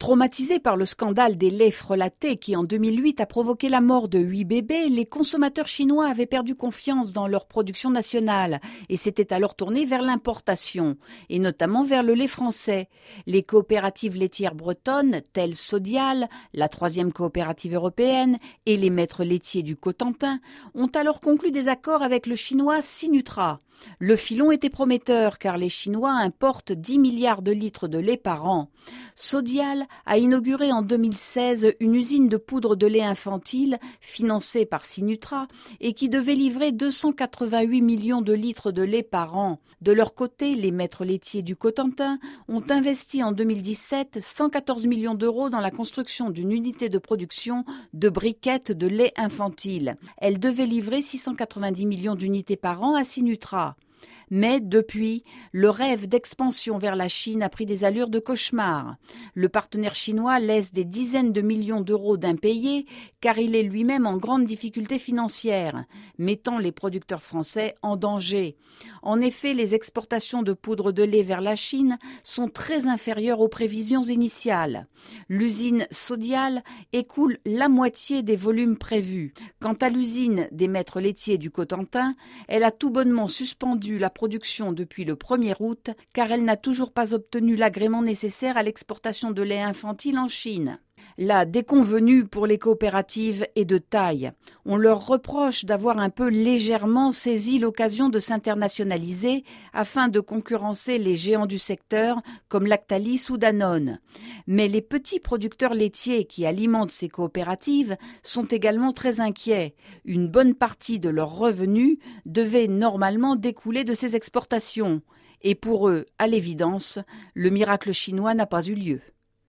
Traumatisés par le scandale des laits frelatés qui en 2008 a provoqué la mort de 8 bébés, les consommateurs chinois avaient perdu confiance dans leur production nationale et s'étaient alors tournés vers l'importation, et notamment vers le lait français. Les coopératives laitières bretonnes, telles Sodial, la 3e coopérative européenne et les maîtres laitiers du Cotentin, ont alors conclu des accords avec le chinois Sinutra. Le filon était prometteur car les Chinois importent 10 milliards de litres de lait par an. Sodial a inauguré en 2016 une usine de poudre de lait infantile financée par Sinutra et qui devait livrer 288 millions de litres de lait par an. De leur côté, les maîtres laitiers du Cotentin ont investi en 2017 114 millions d'euros dans la construction d'une unité de production de briquettes de lait infantile. Elle devait livrer 690 millions d'unités par an à Sinutra. Mais depuis, le rêve d'expansion vers la Chine a pris des allures de cauchemar. Le partenaire chinois laisse des dizaines de millions d'euros d'impayés car il est lui-même en grande difficulté financière, mettant les producteurs français en danger. En effet, les exportations de poudre de lait vers la Chine sont très inférieures aux prévisions initiales. L'usine Sodial écoule la moitié des volumes prévus. Quant à l'usine des maîtres laitiers du Cotentin, elle a tout bonnement suspendu la production depuis le 1er août car elle n'a toujours pas obtenu l'agrément nécessaire à l'exportation de lait infantile en Chine. La déconvenue pour les coopératives est de taille. On leur reproche d'avoir un peu légèrement saisi l'occasion de s'internationaliser afin de concurrencer les géants du secteur comme Lactalis ou Danone. Mais les petits producteurs laitiers qui alimentent ces coopératives sont également très inquiets. Une bonne partie de leurs revenus devait normalement découler de ces exportations. Et pour eux, à l'évidence, le miracle chinois n'a pas eu lieu.